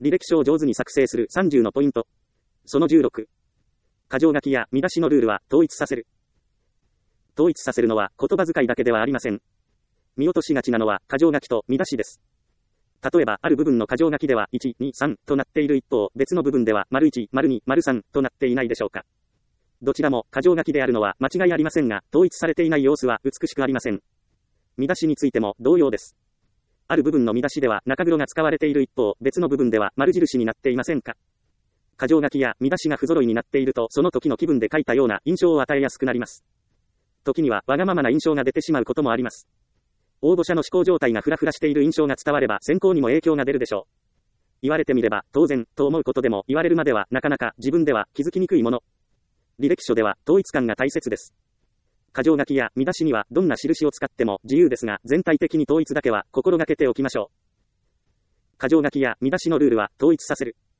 履歴書を上手に作成する30のポイント。その16。箇条書きや見出しのルールは統一させる。統一させるのは言葉遣いだけではありません。見落としがちなのは箇条書きと見出しです。例えばある部分の箇条書きでは1、2、3となっている一方、別の部分では丸1、丸2、丸3となっていないでしょうか。どちらも箇条書きであるのは間違いありませんが、統一されていない様子は美しくありません。見出しについても同様です。ある部分の見出しでは中黒が使われている一方、別の部分では丸印になっていませんか。箇条書きや見出しが不揃いになっていると、その時の気分で書いたような印象を与えやすくなります。時にはわがままな印象が出てしまうこともあります。応募者の思考状態がフラフラしている印象が伝われば選考にも影響が出るでしょう。言われてみれば当然と思うことでも、言われるまではなかなか自分では気づきにくいもの。履歴書では統一感が大切です。箇条書きや見出しにはどんな印を使っても自由ですが、全体的に統一だけは心がけておきましょう。箇条書きや見出しのルールは統一させる。